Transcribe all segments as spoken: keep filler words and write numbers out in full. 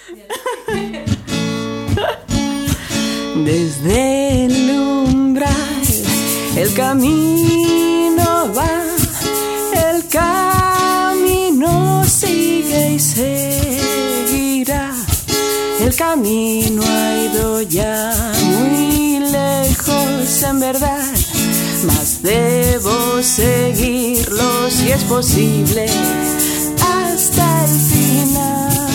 Desde el umbral el camino va, el camino sigue y seguirá. El camino ha ido ya muy lejos en verdad, mas debo seguirlo si es posible hasta el final.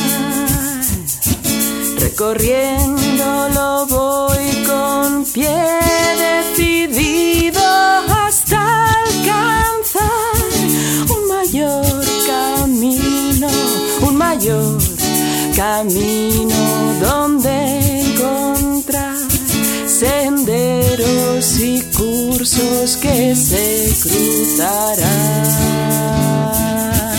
Recorriéndolo voy con pie decidido hasta alcanzar un mayor camino, un mayor camino donde encontrar senderos y cursos que se cruzarán.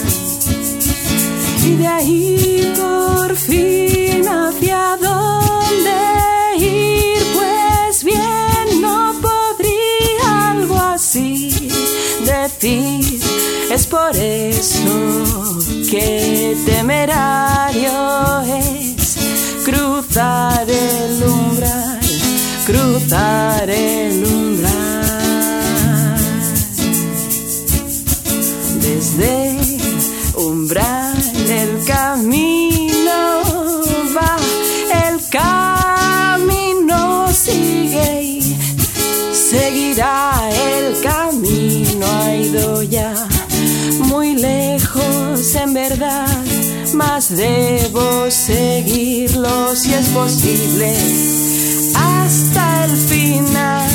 Y de ahí por fin hacia dónde ir, pues bien no podría algo así decir. Es por eso que temerario es cruzar el umbral, cruzar el umbral. Desde el umbral el camino va, el camino sigue y seguirá. El camino ha ido ya muy lejos en verdad, mas debo seguirlo si es posible hasta el final.